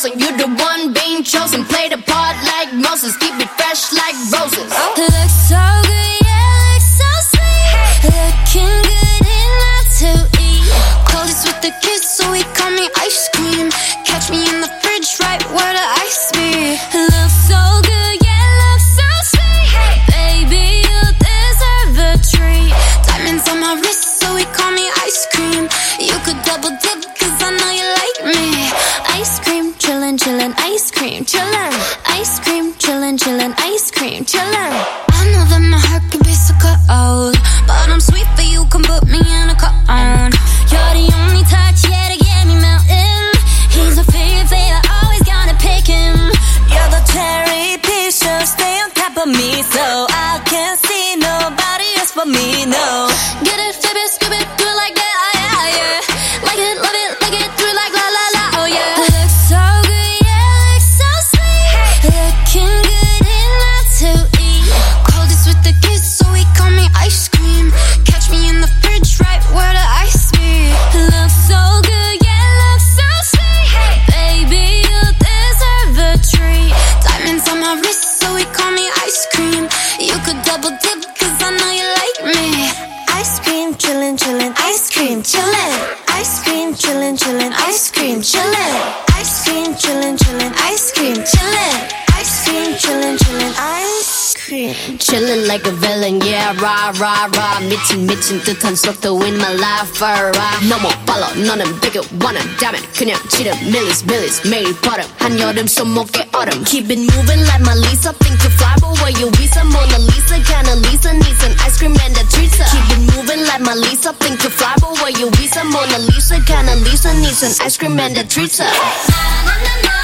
So you the one being chosen. Play the part like Moses. Keep it fresh like roses. Looks so good, yeah, looks so sweet. Looking good enough to eat. Coldest with the kiss, so he call me ice cream. Catch me in the fridge, right where the ice be. Looks so good, yeah, looks so sweet. Baby, you deserve a treat. Diamonds on my wrist, so he call me ice cream. You could double dip, cause I know you like me. Ice cream, chillin', chillin', ice cream, chillin'. Ice cream, chillin', chillin', ice cream, chillin'. I know that my heart can be so cold, but I'm sweet for you, can put me in a cone. You're the only touch, yeah, to get me melting. He's a favorite, always gonna pick him. You're the cherry piece, so stay on top of me, so I can't see nobody else but me, no. Get it, flip it, scoop it, do it like that, yeah, yeah. Like it, love it, like it, do it like la la la, oh yeah. Looks so good, yeah, looks so sweet. Looking good enough to eat. Coldest with the kiss, so he call me ice cream. Catch me in the fridge, right where the ice be. Looks so good, yeah, looks so sweet. Baby, you deserve a treat. Diamonds on my wrist, so he call me ice cream. You could double dip, cause I know you like me. Ice cream, chillin', chillin', ice cream, chillin'. Ice cream, chillin', chillin', ice cream, chillin'. Ice cream, chillin', chillin', ice cream, chillin'. Ice cream, chillin', chillin', ice cream. Chillin' like a villain, yeah, rah, rah, rah. 미친 듯한 속도 in my life, rah. 너무 빨라, 너는 되게 원한다면 그냥 지름, millies, 매일 버릇. 한여름 손목에 얼음. Keep it moving like my Lisa. Think to fly, but where you visa? Mona Lisa, kinda Lisa, needs an ice cream and a treat. Keep it moving like my Lisa. Think to fly, but where you visa? Mona Lisa, kinda Lisa, needs an ice cream and a treat. Na na na na.